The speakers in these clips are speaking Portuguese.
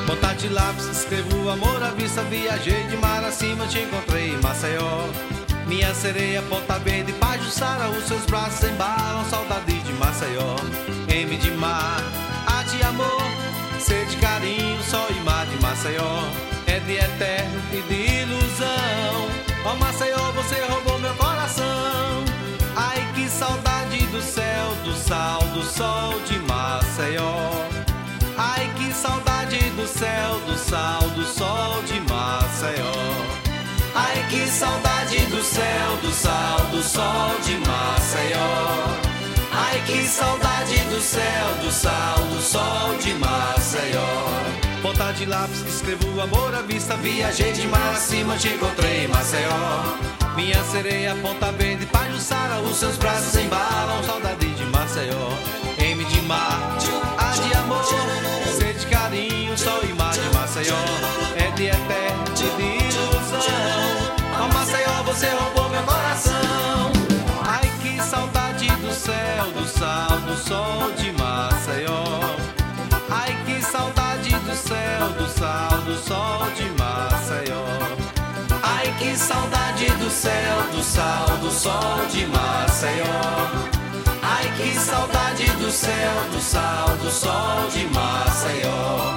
Ponta de lápis, escrevo amor à vista. Viajei de mar acima, te encontrei em Maceió. Minha sereia, ponta verde, Pajuçara, os seus braços embalam, saudade de Maceió. M de mar, A de amor, C de carinho, sol e mar de Maceió. É de eterno e de ilusão. Ó Maceió, você roubou meu coração. Ai que saudade do céu, do sal, do sol de Maceió. Ai que saudade do céu, do sal, do sol de Maceió. Ai que saudade do céu, do sal, do sol de Maceió. Ai que saudade do céu, do sal, do sol de Maceió. Ponta de lápis, escrevo amor à vista. Viajei de mar acima, te encontrei em Maceió. Minha sereia, ponta verde, Pajuçara, os seus braços embalam, saudade de Maceió. M de mar, A de amor, C de carinho, sol e mar de Maceió. É de eterno e de ilusão. Ó Maceió, você roubou meu coração. Ai que saudade do céu, do sal, do sol de Maceió. Ai que saudade do céu, do sal, do sol de Maceió. Ai que saudade do céu, do sal, do sol de Maceió. Ai que saudade do céu, do sal, do sol de Maceió.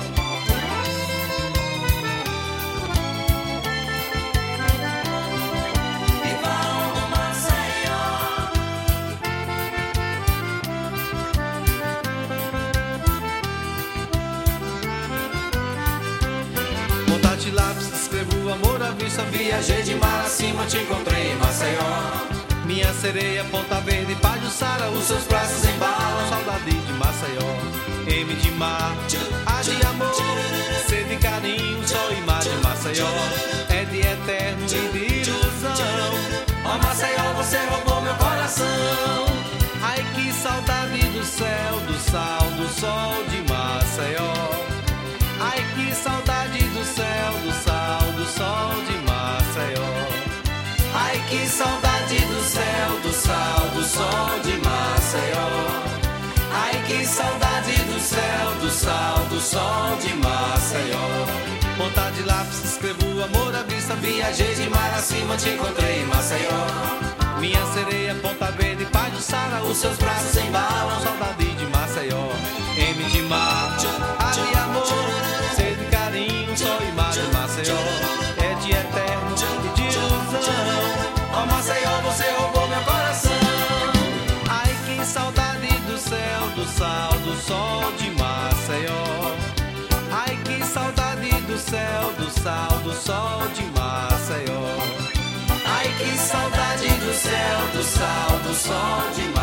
De lápis, escrevo amor à vista. Viajei de mar acima, te encontrei em Maceió. Minha sereia, ponta verde, Pajuçara, os seus braços embalam, saudade de Maceió. M de mar, A de amor, C de carinho, sol e mar de Maceió. É de eterno e de ilusão. Ó Maceió, você roubou meu coração. Ai que saudade do céu, do sal, do sol de Maceió. Ai que saudade do céu, do sal, do sol de Maceió. Ai que saudade do céu, do sal, do sol de Maceió. Ai que saudade do céu, do sal, do sol de Maceió. Ponta de lápis, escrevo amor à vista. Viajei de mar acima, te encontrei em Maceió. Minha sereia, ponta verde, Pajuçara, os seus braços embalam, saudade de Maceió. M de mar, A de amor, C de carinho, sol e mar de Maceió. É de eterno e de ilusão. Ó Maceió, você roubou meu coração. Ai que saudade do céu, do sal, do sol de Maceió. Ai que saudade do céu, do sal, do sol de Maceió. Ai que saudade do céu, do sal, do sol de Maceió.